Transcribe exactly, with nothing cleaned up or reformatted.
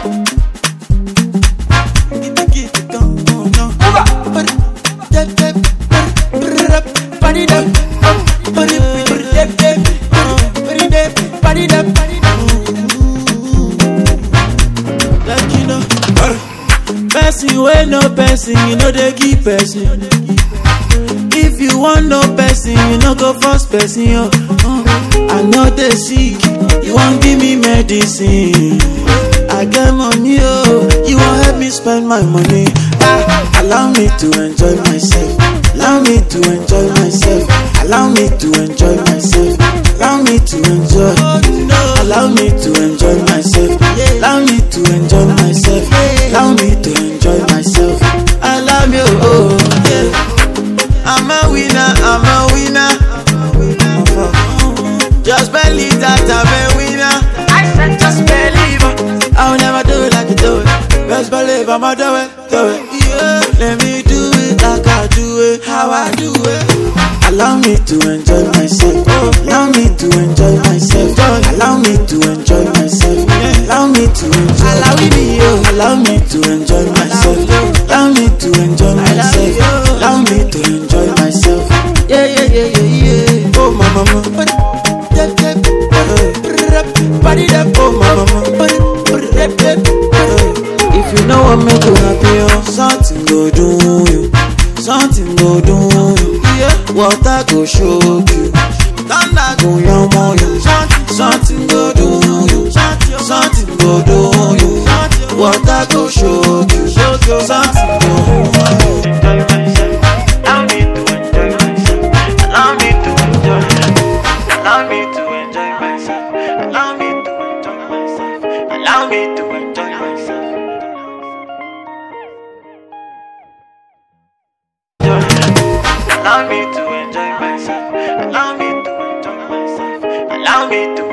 Person wey no person, you know they give person. If you want no person, you no go force person. Yo. Uh, I know they sick, you won't give me medicine. I get money, oh, you won't help me spend my money. Ah, allow me to enjoy myself. Allow me to enjoy myself. Allow me to enjoy myself. Allow me to enjoy. Allow me to enjoy myself. Allow me to enjoy myself. Allow me to enjoy myself. I love you, oh yeah. I'm a winner, I'm a winner. Just believe that I'm a winner. I said just believe. I'll never do it like you do it. Just believe I'ma do it, do it. Yeah. Let me do it like I do it, how I do it. Allow me to enjoy myself. Allow me to enjoy myself. Allow me to enjoy myself. Allow me to enjoy. Allow me, allow me to enjoy myself. Allow me to enjoy myself. Allow me to enjoy myself. Yeah, yeah, yeah, yeah, yeah. Oh, my mama. Body that, oh, my mama. If you know what make you happy, oh, something go do you. Something go do you. Yeah. Water go shock you. Thunder go yam on you. Something go do you. Something go do you. Water go shock you. Something go do you. Allow me to enjoy myself. Allow me to enjoy myself. Allow me to enjoy myself. Allow me to enjoy myself. Allow me to enjoy myself. Allow me to enjoy myself. Allow me to enjoy myself. Allow me to